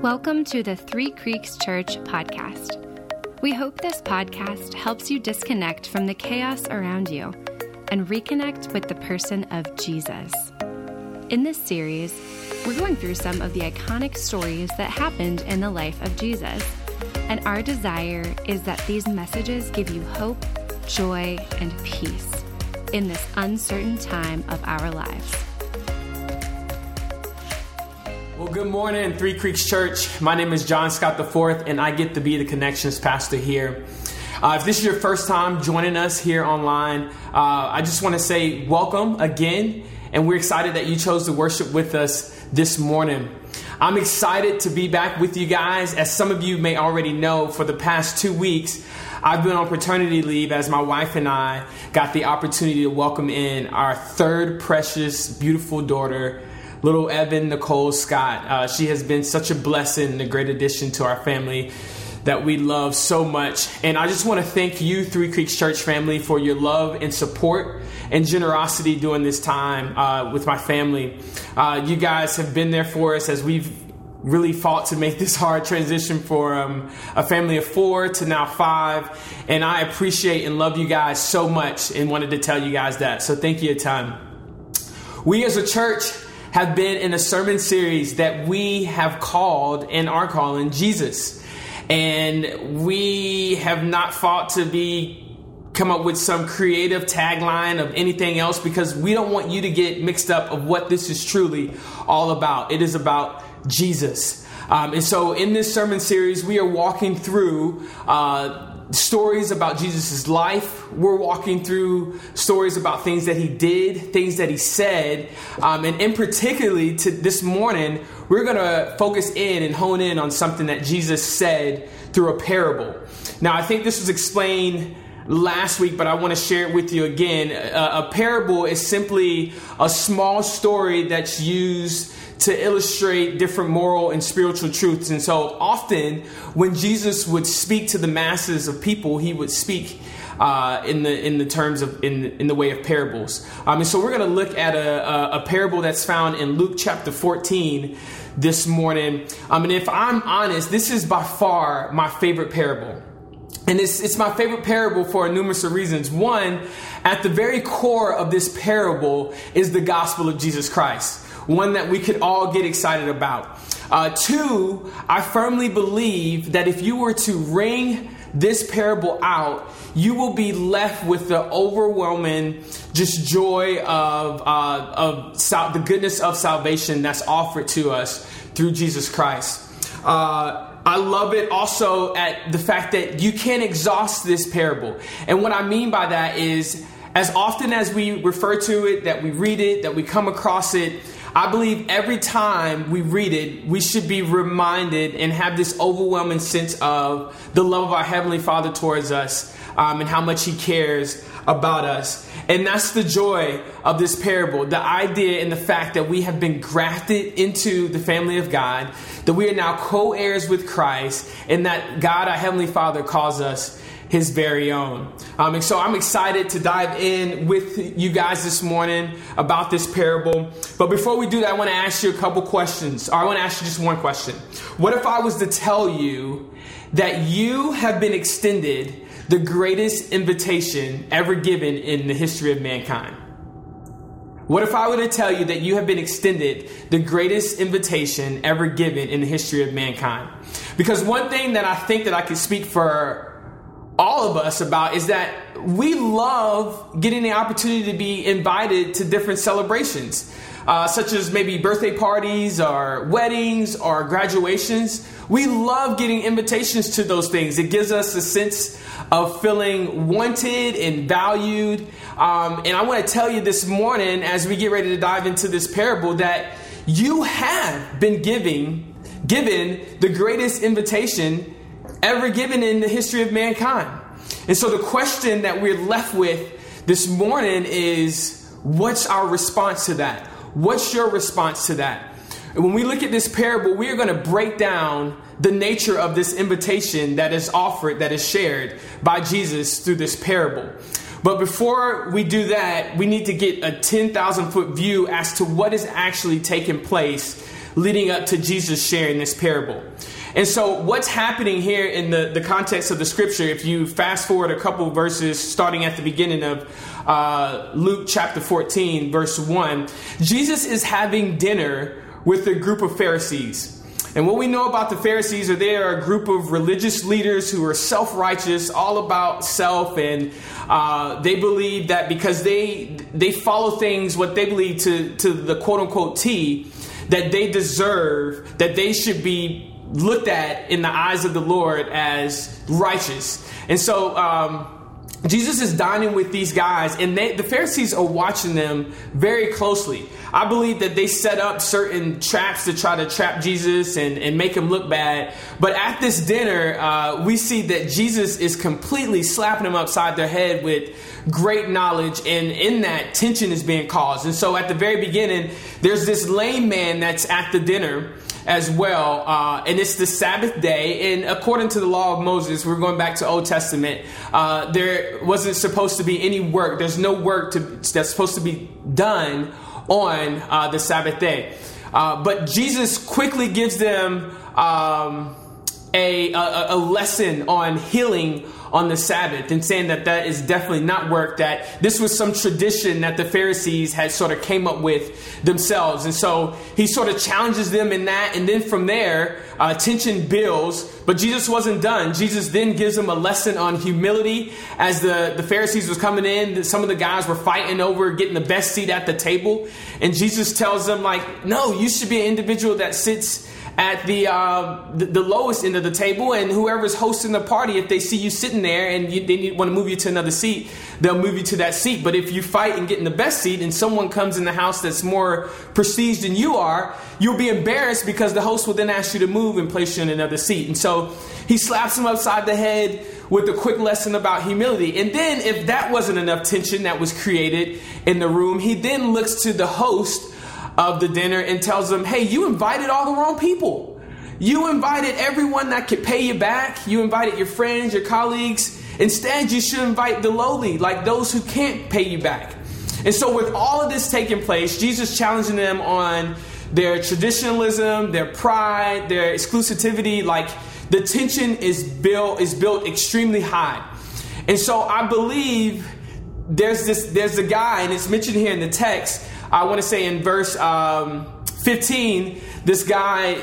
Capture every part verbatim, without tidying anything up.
Welcome to the Three Creeks Church podcast. We hope this podcast helps you disconnect from the chaos around you and reconnect with the person of Jesus. In this series, we're going through some of the iconic stories that happened in the life of Jesus, and our desire is that these messages give you hope, joy, and peace in this uncertain time of our lives. Well, good morning, Three Creeks Church. My name is John Scott the fourth, and I get to be the Connections Pastor here. Uh, if this is your first time joining us here online, uh, I just want to say welcome again, and we're excited that you chose to worship with us this morning. I'm excited to be back with you guys. As some of you may already know, for the past two weeks, I've been on paternity leave as my wife and I got the opportunity to welcome in our third precious, beautiful daughter, little Evan Nicole Scott. Uh, she has been such a blessing and a great addition to our family that we love so much. And I just want to thank you, Three Creeks Church family, for your love and support and generosity during this time uh, with my family. Uh, you guys have been there for us as we've really fought to make this hard transition for um, a family of four to now five. And I appreciate and love you guys so much and wanted to tell you guys that. So thank you a ton. We as a church have been in a sermon series that we have called and are calling Jesus. And we have not fought to be come up with some creative tagline of anything else, because we don't want you to get mixed up of what this is truly all about. It is about Jesus. Um, and so in this sermon series, we are walking through uh, stories about Jesus' life. We're walking through stories about things that he did, things that he said. Um, and in particularly to this morning, we're going to focus in and hone in on something that Jesus said through a parable. Now, I think this was explained last week, but I want to share it with you again. A, a parable is simply a small story that's used to illustrate different moral and spiritual truths. And so often when Jesus would speak to the masses of people, he would speak uh, in the in the terms of in in the way of parables. Um, and so we're going to look at a, a, a parable that's found in Luke chapter fourteen this morning. Um, and if I'm honest, this is by far my favorite parable. And it's, it's my favorite parable for a numerous of reasons. One, at the very core of this parable is the gospel of Jesus Christ. One that we could all get excited about. Uh, two, I firmly believe that if you were to wring this parable out, you will be left with the overwhelming just joy of, uh, of sal- the goodness of salvation that's offered to us through Jesus Christ. Uh, I love it also at the fact that you can't exhaust this parable. And what I mean by that is, as often as we refer to it, that we read it, that we come across it, I believe every time we read it, we should be reminded and have this overwhelming sense of the love of our Heavenly Father towards us um, and how much He cares about us. And that's the joy of this parable, the idea and the fact that we have been grafted into the family of God, that we are now co-heirs with Christ, and that God, our Heavenly Father, calls us His very own. Um, and so I'm excited to dive in with you guys this morning about this parable. But before we do that, I want to ask you a couple questions. Or I want to ask you just one question. What if I was to tell you that you have been extended the greatest invitation ever given in the history of mankind? What if I were to tell you that you have been extended the greatest invitation ever given in the history of mankind? Because one thing that I think that I could speak for all of us about is that we love getting the opportunity to be invited to different celebrations, uh, such as maybe birthday parties or weddings or graduations. We love getting invitations to those things. It gives us a sense of feeling wanted and valued. Um, and I want to tell you this morning, as we get ready to dive into this parable, that you have been giving, given the greatest invitation ever given in the history of mankind. And so the question that we're left with this morning is, what's our response to that? What's your response to that? And when we look at this parable, we are going to break down the nature of this invitation that is offered, that is shared by Jesus through this parable. But before we do that, we need to get a ten thousand foot view as to what is actually taking place leading up to Jesus sharing this parable. And so what's happening here in the, the context of the scripture, if you fast forward a couple verses starting at the beginning of uh, Luke chapter fourteen, verse one, Jesus is having dinner with a group of Pharisees. And what we know about the Pharisees are they are a group of religious leaders who are self-righteous, all about self, and uh, they believe that because they they follow things, what they believe to, to the quote-unquote T, that they deserve, that they should be looked at in the eyes of the Lord as righteous. And so um, Jesus is dining with these guys, and they, the Pharisees are watching them very closely. I believe that they set up certain traps to try to trap Jesus and, and make him look bad. But at this dinner, uh, we see that Jesus is completely slapping them upside their head with great knowledge. And in that, tension is being caused. And so at the very beginning, there's this lame man that's at the dinner as well. Uh, and it's the Sabbath day. And according to the law of Moses, we're going back to Old Testament, uh, there wasn't supposed to be any work. There's no work to, that's supposed to be done on uh, the Sabbath day. Uh, but Jesus quickly gives them um, a, a, a lesson on healing on the Sabbath, and saying that that is definitely not work, that this was some tradition that the Pharisees had sort of came up with themselves. And so he sort of challenges them in that. And then from there, uh, tension builds. But Jesus wasn't done. Jesus then gives them a lesson on humility. As the, the Pharisees was coming in, some of the guys were fighting over getting the best seat at the table. And Jesus tells them, like, no, you should be an individual that sits at the, uh, the the lowest end of the table, and whoever's hosting the party, if they see you sitting there and you, they need, want to move you to another seat, they'll move you to that seat. But if you fight and get in the best seat and someone comes in the house that's more prestige than you are, you'll be embarrassed because the host will then ask you to move and place you in another seat. And so he slaps him upside the head with a quick lesson about humility. And then if that wasn't enough tension that was created in the room, he then looks to the host of the dinner and tells them, hey, you invited all the wrong people. You invited everyone that could pay you back. You invited your friends, your colleagues. Instead, you should invite the lowly, like those who can't pay you back. And so with all of this taking place, Jesus challenging them on their traditionalism, their pride, their exclusivity, like the tension is built, is built extremely high. And so I believe there's this, there's a guy, and it's mentioned here in the text, I want to say in verse um, fifteen, this guy,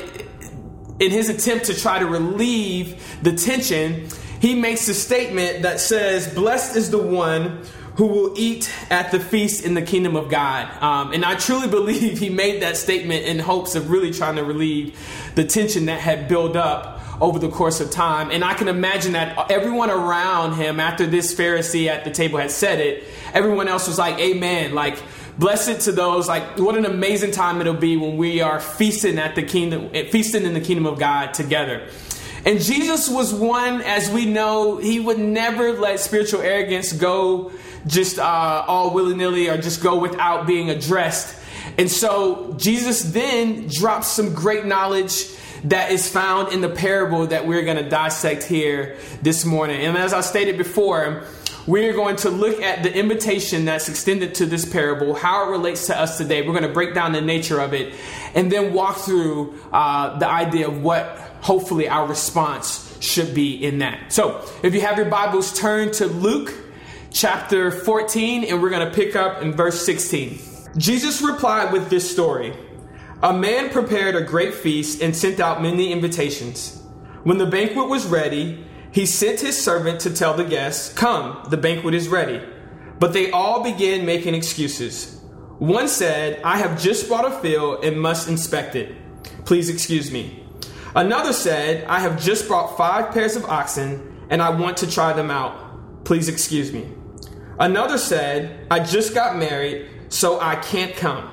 in his attempt to try to relieve the tension, he makes a statement that says, blessed is the one who will eat at the feast in the kingdom of God. Um, and I truly believe he made that statement in hopes of really trying to relieve the tension that had built up over the course of time. And I can imagine that everyone around him, after this Pharisee at the table had said it, everyone else was like, amen, like, blessed to those, like, what an amazing time it'll be when we are feasting at the kingdom, feasting in the kingdom of God together. And Jesus was one, as we know, he would never let spiritual arrogance go just uh, all willy-nilly or just go without being addressed. And so Jesus then drops some great knowledge that is found in the parable that we're going to dissect here this morning. And as I stated before, we're going to look at the invitation that's extended to this parable, how it relates to us today. We're going to break down the nature of it, and then walk through uh, the idea of what hopefully our response should be in that. So if you have your Bibles, turn to Luke chapter fourteen, and we're going to pick up in verse sixteen. Jesus replied with this story. A man prepared a great feast and sent out many invitations. When the banquet was ready, he sent his servant to tell the guests, come, the banquet is ready. But they all began making excuses. One said, I have just bought a field and must inspect it. Please excuse me. Another said, I have just brought five pairs of oxen and I want to try them out. Please excuse me. Another said, I just got married, so I can't come.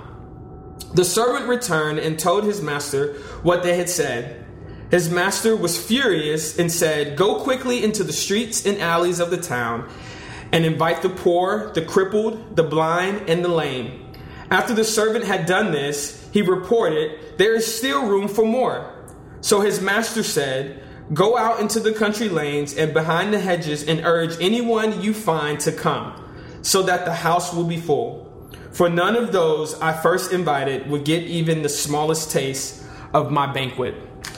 The servant returned and told his master what they had said. His master was furious and said, go quickly into the streets and alleys of the town and invite the poor, the crippled, the blind, and the lame. After the servant had done this, he reported, there is still room for more. So his master said, go out into the country lanes and behind the hedges and urge anyone you find to come, so that the house will be full. For none of those I first invited would get even the smallest taste of my banquet.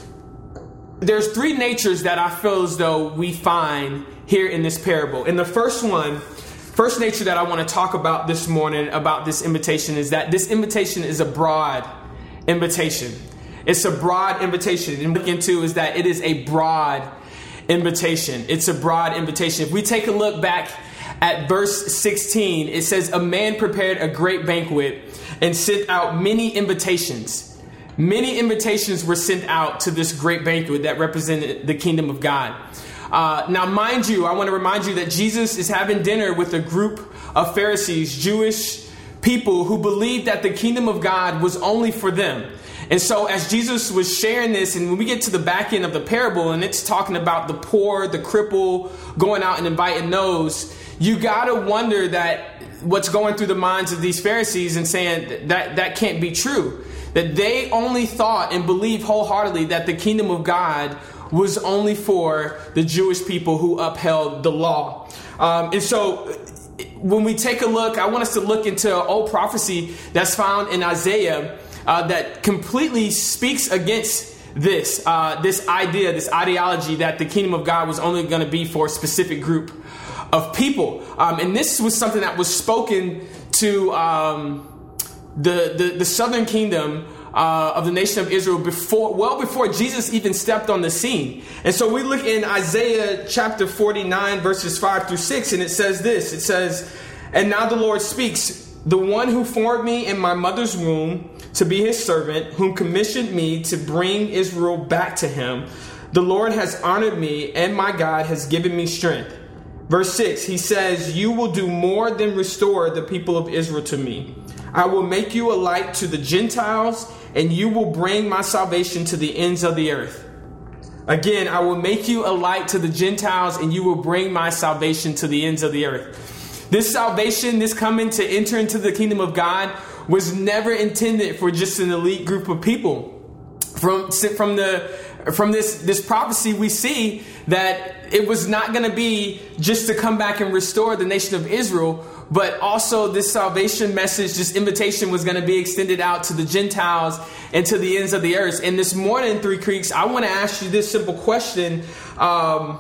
There's three natures that I feel as though we find here in this parable. And the first one, first nature that I want to talk about this morning about this invitation is that this invitation is a broad invitation. It's a broad invitation. And look into is that it is a broad invitation. It's a broad invitation. If we take a look back at verse sixteen, it says, a man prepared a great banquet and sent out many invitations. Many invitations were sent out to this great banquet that represented the kingdom of God. Uh, now, mind you, I want to remind you that Jesus is having dinner with a group of Pharisees, Jewish people who believed that the kingdom of God was only for them. And so as Jesus was sharing this, and when we get to the back end of the parable, and it's talking about the poor, the cripple, going out and inviting those, you got to wonder that what's going through the minds of these Pharisees and saying that that can't be true. That they only thought and believed wholeheartedly that the kingdom of God was only for the Jewish people who upheld the law. Um, and so when we take a look, I want us to look into an old prophecy that's found in Isaiah uh, that completely speaks against this, uh, this idea, this ideology that the kingdom of God was only going to be for a specific group of people. Um, and this was something that was spoken to um, the, the, the southern kingdom uh, of the nation of Israel before, well before Jesus even stepped on the scene. And so we look in Isaiah chapter forty-nine, verses five through six, and it says this. It says, and now the Lord speaks, the one who formed me in my mother's womb to be his servant, whom commissioned me to bring Israel back to him. The Lord has honored me, and my God has given me strength. Verse six, he says, you will do more than restore the people of Israel to me. I will make you a light to the Gentiles, and you will bring my salvation to the ends of the earth. Again, I will make you a light to the Gentiles, and you will bring my salvation to the ends of the earth. This salvation, this coming to enter into the kingdom of God, was never intended for just an elite group of people. From, from, the, from this, this prophecy, we see that it was not going to be just to come back and restore the nation of Israel, but also this salvation message, this invitation was going to be extended out to the Gentiles and to the ends of the earth. And this morning, Three Creeks, I want to ask you this simple question. Um,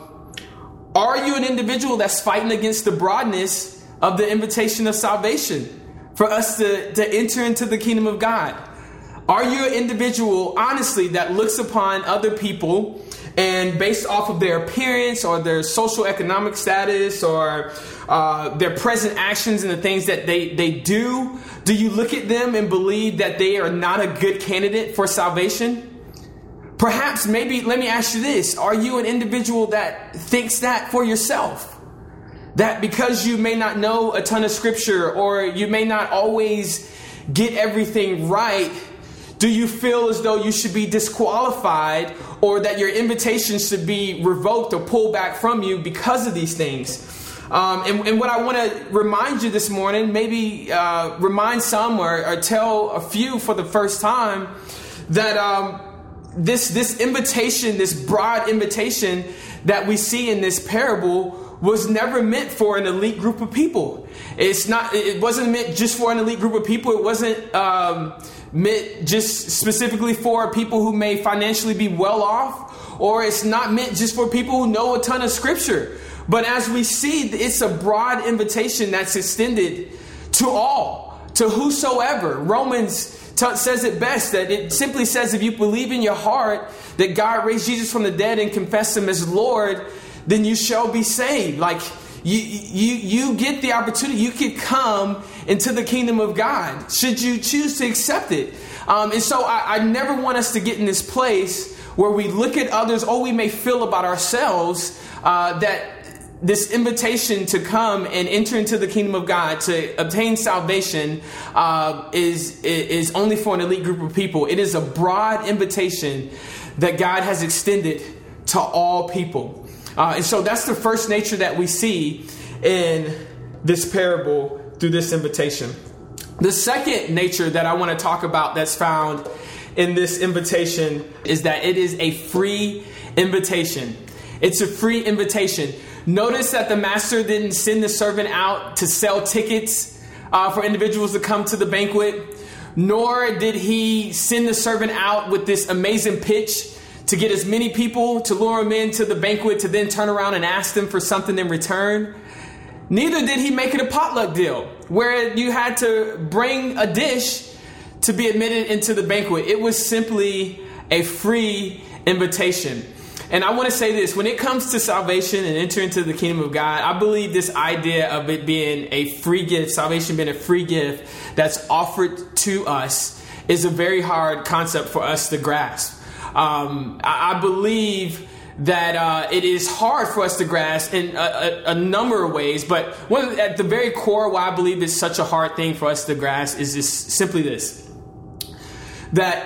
are you an individual that's fighting against the broadness of the invitation of salvation for us to, to enter into the kingdom of God? Are you an individual, honestly, that looks upon other people and based off of their appearance or their social economic status or uh, their present actions and the things that they, they do, do you look at them and believe that they are not a good candidate for salvation? Perhaps, maybe, let me ask you this. Are you an individual that thinks that for yourself? That because you may not know a ton of scripture or you may not always get everything right, do you feel as though you should be disqualified or that your invitation should be revoked or pulled back from you because of these things? Um, and, and what I want to remind you this morning, maybe uh, remind some or, or tell a few for the first time that um, this, this invitation, this broad invitation that we see in this parable was never meant for an elite group of people. It's not. It wasn't meant just for an elite group of people. It wasn't um, meant just specifically for people who may financially be well off, or it's not meant just for people who know a ton of scripture. But as we see, it's a broad invitation that's extended to all, to whosoever. Romans t- says it best, that it simply says if you believe in your heart that God raised Jesus from the dead and confess him as Lord, then you shall be saved. Like you, you, you get the opportunity. You could come into the kingdom of God should you choose to accept it. Um, and so I, I never want us to get in this place where we look at others, or we may feel about ourselves uh, that this invitation to come and enter into the kingdom of God, to obtain salvation, uh, is, is only for an elite group of people. It is a broad invitation that God has extended to all people. Uh, and so that's the first nature that we see in this parable through this invitation. The second nature that I want to talk about that's found in this invitation is that it is a free invitation. It's a free invitation. Notice that the master didn't send the servant out to sell tickets uh, for individuals to come to the banquet. nor did he send the servant out with this amazing pitch to get as many people to lure them into the banquet to then turn around and ask them for something in return. Neither did he make it a potluck deal where you had to bring a dish to be admitted into the banquet. It was simply a free invitation. And I want to say this, when it comes to salvation and entering into the kingdom of God, I believe this idea of it being a free gift, salvation being a free gift that's offered to us, is a very hard concept for us to grasp. Um, I, I believe that uh, it is hard for us to grasp in a, a, a number of ways, but one of the, at the very core, why I believe it's such a hard thing for us to grasp is this, simply this, that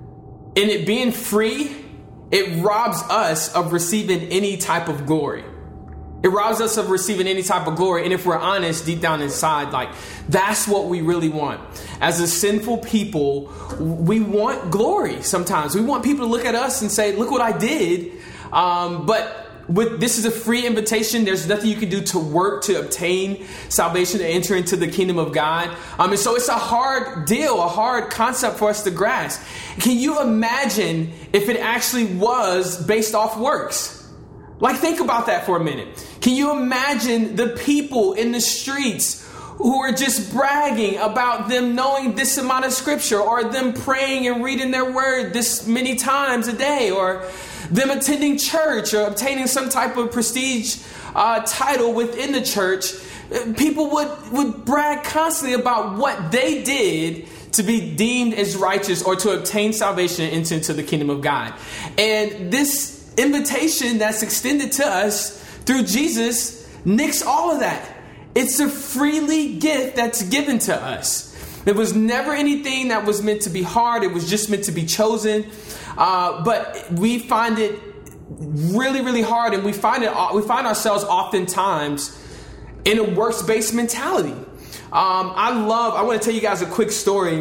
in it being free, it robs us of receiving any type of glory. It robs us of receiving any type of glory. And if we're honest, deep down inside, like, that's what we really want. As a sinful people, we want glory sometimes. We want people to look at us and say, look what I did. Um, but with this is a free invitation. There's nothing you can do to work to obtain salvation, to enter into the kingdom of God. Um, and so it's a hard deal, a hard concept for us to grasp. Can you imagine if it actually was based off works? Like, think about that for a minute. Can you imagine the people in the streets who are just bragging about them knowing this amount of scripture, or them praying and reading their word this many times a day, or them attending church or obtaining some type of prestige uh, title within the church? People would, would brag constantly about what they did to be deemed as righteous or to obtain salvation and enter into the kingdom of God. And this invitation that's extended to us through Jesus nicks all of that. It's a freely gift that's given to us. There was never anything that was meant to be hard. It was just meant to be chosen. Uh, but we find it really, really hard, and we find it. We find ourselves oftentimes in a works-based mentality. Um, I love. I want to tell you guys a quick story.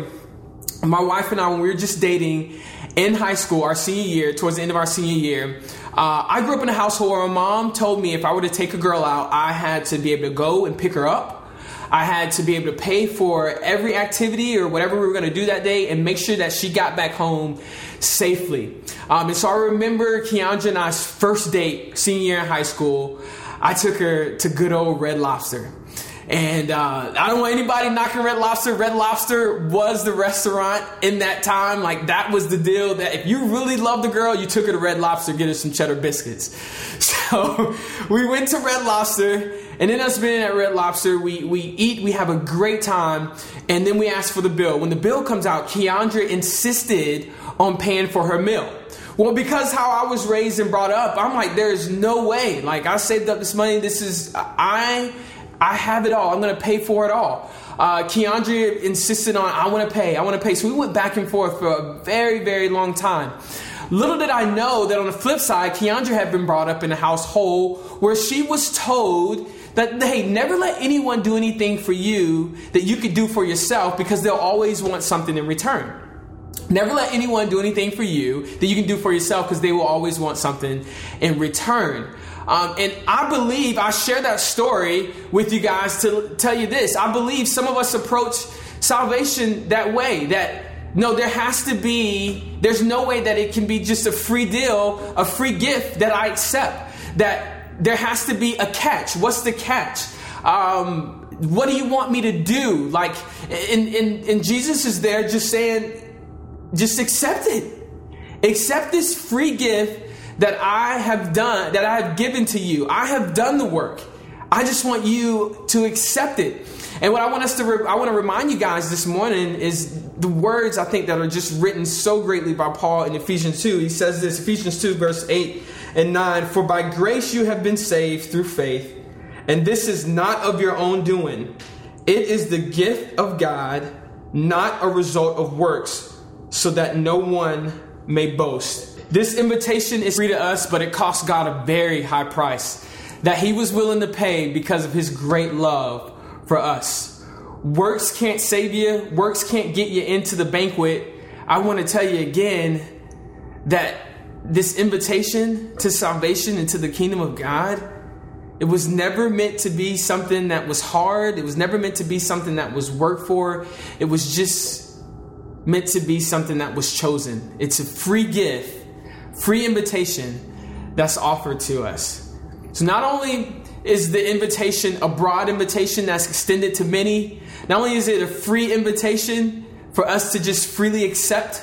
My wife and I, when we were just dating in high school, our senior year, towards the end of our senior year, uh, I grew up in a household where my mom told me if I were to take a girl out, I had to be able to go and pick her up. I had to be able to pay for every activity or whatever we were going to do that day and make sure that she got back home safely. Um, and so I remember Keandra and I's first date, senior year in high school. I took her to good old Red Lobster. And uh, I don't want anybody knocking Red Lobster. Red Lobster was the restaurant in that time. Like, that was the deal, that if you really loved the girl, you took her to Red Lobster, get her some cheddar biscuits. So we went to Red Lobster, and then us being at Red Lobster, we, we eat, we have a great time, and then we ask for the bill. When the bill comes out, Keandra insisted on paying for her meal. Well, because how I was raised and brought up, I'm like, there's no way. Like, I saved up this money. This is, I... I have it all. I'm going to pay for it all. Uh, Keandra insisted on, I want to pay. I want to pay. So we went back and forth for a very, very long time. Little did I know that on the flip side, Keandra had been brought up in a household where she was told that, hey, never let anyone do anything for you that you could do for yourself, because they'll always want something in return. Never let anyone do anything for you that you can do for yourself, because they will always want something in return. Um, and I believe, I share that story with you guys to tell you this. I believe some of us approach salvation that way, that no, there has to be, there's no way that it can be just a free deal, a free gift that I accept, that there has to be a catch. What's the catch? Um, what do you want me to do? Like, and, and, and Jesus is there just saying, just accept it. Accept this free gift that I have done, that I have given to you. I have done the work. I just want you to accept it. And what I want us to, re- I want to remind you guys this morning is the words I think that are just written so greatly by Paul in Ephesians two. He says this, Ephesians two, verse eight and nine, "For by grace you have been saved through faith, and this is not of your own doing. It is the gift of God, not a result of works, so that no one may boast." This invitation is free to us, but it cost God a very high price that he was willing to pay because of his great love for us. Works can't save you. Works can't get you into the banquet. I want to tell you again that this invitation to salvation and to the kingdom of God, it was never meant to be something that was hard. It was never meant to be something that was worked for. It was just meant to be something that was chosen. It's a free gift, free invitation that's offered to us. So not only is the invitation a broad invitation that's extended to many, not only is it a free invitation for us to just freely accept,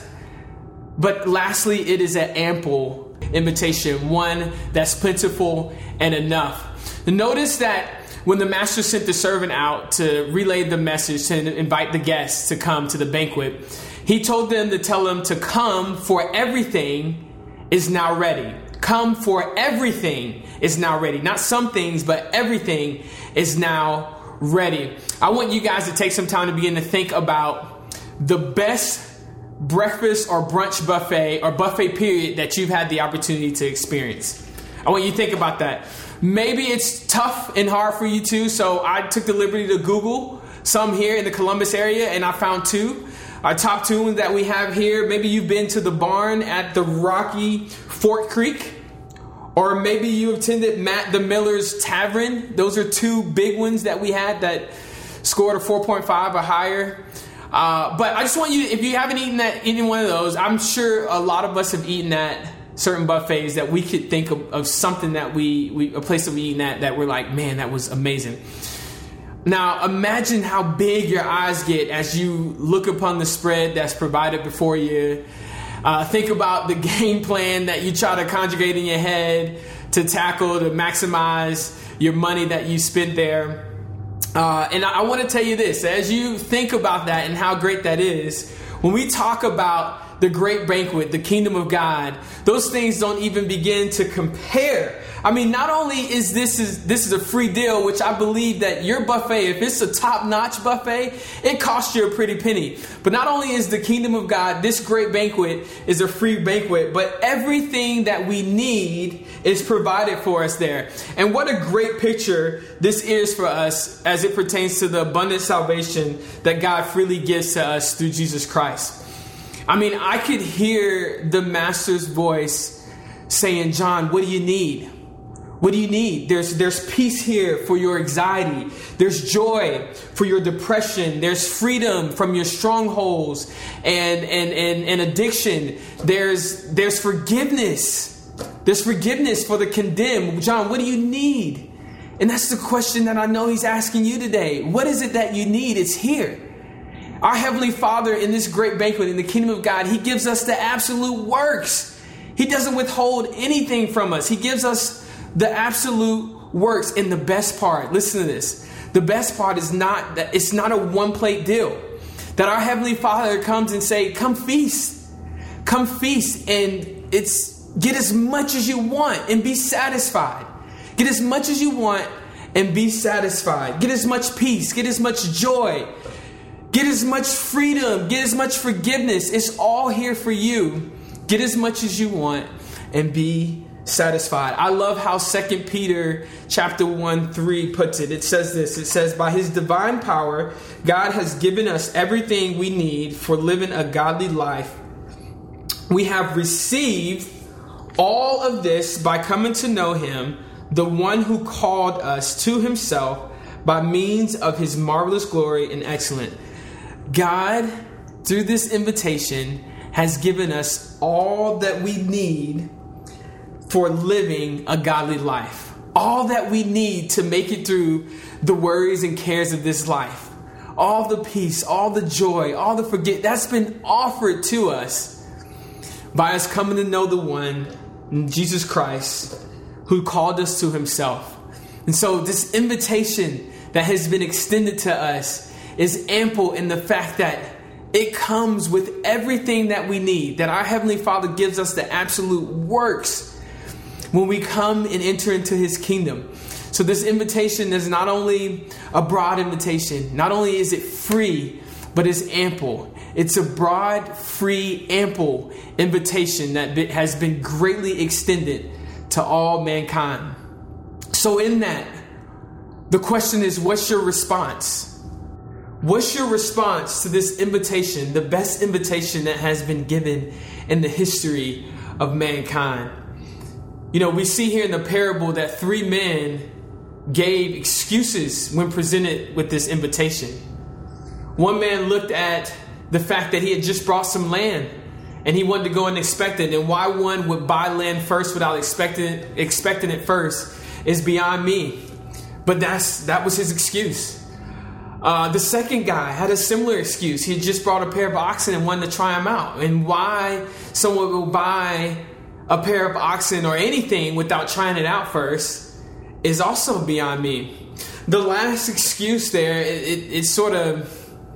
but lastly, it is an ample invitation, one that's plentiful and enough. Notice that when the master sent the servant out to relay the message, to invite the guests to come to the banquet, he told them to tell them to come, for everything is now ready. Come, for everything is now ready. Not some things, but everything is now ready. I want you guys to take some time to begin to think about the best breakfast or brunch buffet or buffet period that you've had the opportunity to experience. I want you to think about that. Maybe it's tough and hard for you too, so I took the liberty to Google some here in the Columbus area, and I found two. Our top two that we have here. Maybe you've been to the barn at the Rocky Fort Creek, or maybe you attended Matt the Miller's Tavern. Those are two big ones that we had that scored a four point five or higher. Uh, but I just want you, if you haven't eaten at any one of those, I'm sure a lot of us have eaten at certain buffets that we could think of, of something that we, we, a place that we eaten at that we're like, man, that was amazing. Now, imagine how big your eyes get as you look upon the spread that's provided before you. Uh, think about the game plan that you try to conjugate in your head to tackle, to maximize your money that you spent there. Uh, and I, I want to tell you this, as you think about that and how great that is, when we talk about the great banquet, the kingdom of God, those things don't even begin to compare. I mean, not only is this is this is a free deal, which I believe that your buffet, if it's a top-notch buffet, it costs you a pretty penny. But not only is the kingdom of God, this great banquet is a free banquet, but everything that we need is provided for us there. And what a great picture this is for us as it pertains to the abundant salvation that God freely gives to us through Jesus Christ. I mean, I could hear the master's voice saying, John, what do you need? What do you need? There's there's peace here for your anxiety. There's joy for your depression. There's freedom from your strongholds and, and, and, and addiction. There's, there's forgiveness. There's forgiveness for the condemned. John, what do you need? And that's the question that I know he's asking you today. What is it that you need? It's here. Our Heavenly Father in this great banquet in the kingdom of God, he gives us the absolute works. He doesn't withhold anything from us. He gives us the absolute works. And the best part, listen to this. The best part is not that it's not a one plate deal. That our Heavenly Father comes and say, come feast, come feast. And it's get as much as you want and be satisfied. Get as much as you want and be satisfied. Get as much peace, get as much joy. Get as much freedom. Get as much forgiveness. It's all here for you. Get as much as you want and be satisfied. I love how Second Peter chapter one, three puts it. It says this. It says, by his divine power, God has given us everything we need for living a godly life. We have received all of this by coming to know him, the one who called us to himself by means of his marvelous glory and excellence. God, through this invitation, has given us all that we need for living a godly life. All that we need to make it through the worries and cares of this life. All the peace, all the joy, all the forget that's been offered to us by us coming to know the one, Jesus Christ, who called us to himself. And so this invitation that has been extended to us is ample in the fact that it comes with everything that we need, that our Heavenly Father gives us the absolute works when we come and enter into his kingdom. So this invitation is not only a broad invitation, not only is it free, but it's ample. It's a broad, free, ample invitation that has been greatly extended to all mankind. So in that, the question is, what's your response? What's your response to this invitation, the best invitation that has been given in the history of mankind? You know, we see here in the parable that three men gave excuses when presented with this invitation. One man looked at the fact that he had just brought some land and he wanted to go and inspect it. And why one would buy land first without expecting expecting it first is beyond me. But that's that was his excuse. Uh, the second guy had a similar excuse. He had just brought a pair of oxen and wanted to try them out. And why someone will buy a pair of oxen or anything without trying it out first is also beyond me. The last excuse there, it, it, it's sort of,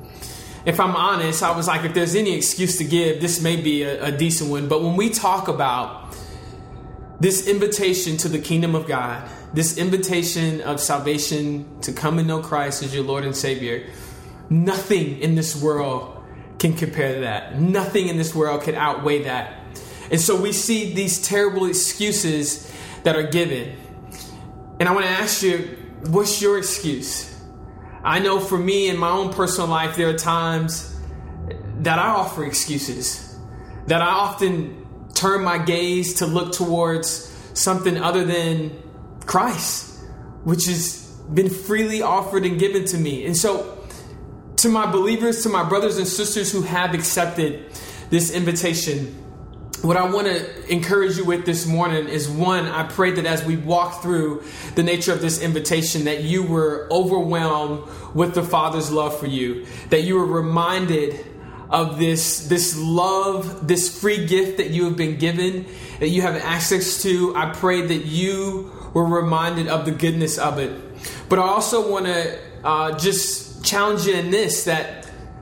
if I'm honest, I was like, if there's any excuse to give, this may be a, a decent one. But when we talk about this invitation to the kingdom of God, this invitation of salvation to come and know Christ as your Lord and Savior, nothing in this world can compare to that. Nothing in this world can outweigh that. And so we see these terrible excuses that are given. And I want to ask you, what's your excuse? I know for me in my own personal life, there are times that I offer excuses, that I often turn my gaze to look towards something other than Christ, which has been freely offered and given to me. And so to my believers, to my brothers and sisters who have accepted this invitation, what I want to encourage you with this morning is, one, I pray that as we walk through the nature of this invitation, that you were overwhelmed with the Father's love for you, that you were reminded of this, this love, this free gift that you have been given, that you have access to. I pray that you were reminded of the goodness of it. But I also want to uh, just challenge you in this, that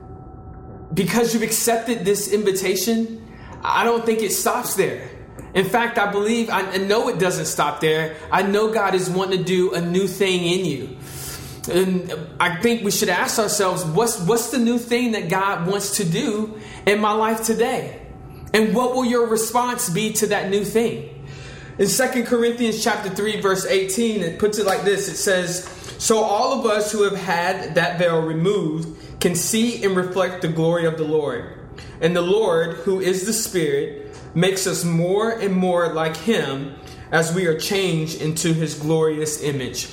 because you've accepted this invitation, I don't think it stops there. In fact, I believe, I know it doesn't stop there. I know God is wanting to do a new thing in you. And I think we should ask ourselves, what's what's the new thing that God wants to do in my life today? And what will your response be to that new thing? In Second Corinthians chapter three, verse eighteen, it puts it like this. It says, so all of us who have had that veil removed can see and reflect the glory of the Lord. And the Lord, who is the Spirit, makes us more and more like Him as we are changed into His glorious image.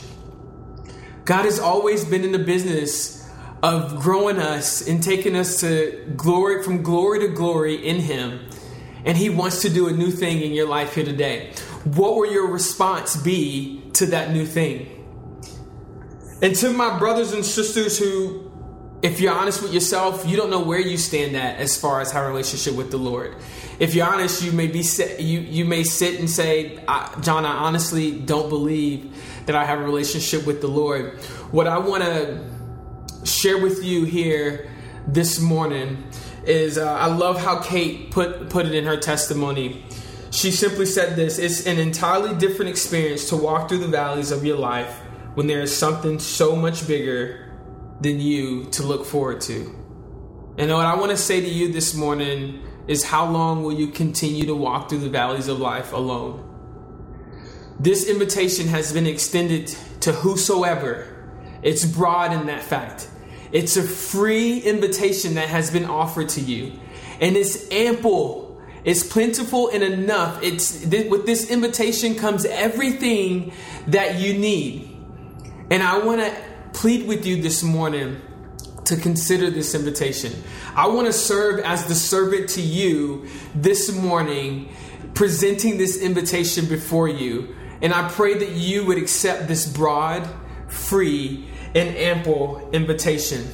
God has always been in the business of growing us and taking us to glory, from glory to glory in Him. And He wants to do a new thing in your life here today. What will your response be to that new thing? And to my brothers and sisters who, if you're honest with yourself, you don't know where you stand at as far as our relationship with the Lord. If you're honest, you may be you you may sit and say, John, I honestly don't believe that I have a relationship with the Lord. What I want to share with you here this morning is uh, I love how Kate put put it in her testimony. She simply said this: it's an entirely different experience to walk through the valleys of your life when there is something so much bigger than you to look forward to. And what I want to say to you this morning is, how long will you continue to walk through the valleys of life alone? This invitation has been extended to whosoever. It's broad in that fact. It's a free invitation that has been offered to you. And it's ample. It's plentiful and enough. It's with this invitation comes everything that you need. And I want to plead with you this morning to consider this invitation. I want to serve as the servant to you this morning, presenting this invitation before you. And I pray that you would accept this broad, free, and ample invitation.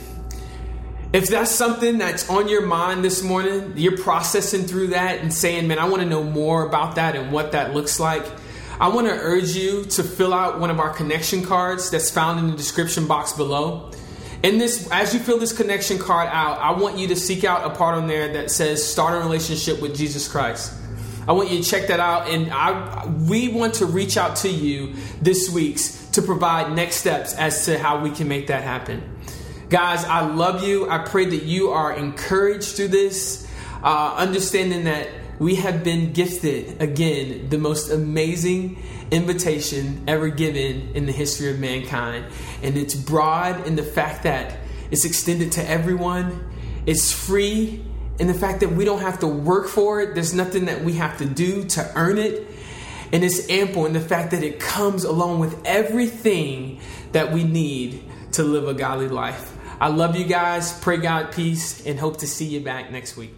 If that's something that's on your mind this morning, you're processing through that and saying, man, I want to know more about that and what that looks like, I want to urge you to fill out one of our connection cards that's found in the description box below. In this, as you fill this connection card out, I want you to seek out a part on there that says start a relationship with Jesus Christ. I want you to check that out, and I, we want to reach out to you this week to provide next steps as to how we can make that happen. Guys, I love you. I pray that you are encouraged through this, uh, understanding that we have been gifted, again, the most amazing invitation ever given in the history of mankind. And it's broad in the fact that it's extended to everyone. It's free in the fact that we don't have to work for it. There's nothing that we have to do to earn it. And it's ample in the fact that it comes along with everything that we need to live a godly life. I love you guys. Pray God peace and hope to see you back next week.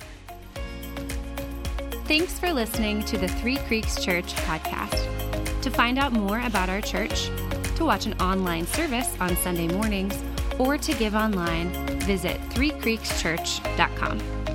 Thanks for listening to the Three Creeks Church podcast. To find out more about our church, to watch an online service on Sunday mornings, or to give online, visit three creeks church dot com.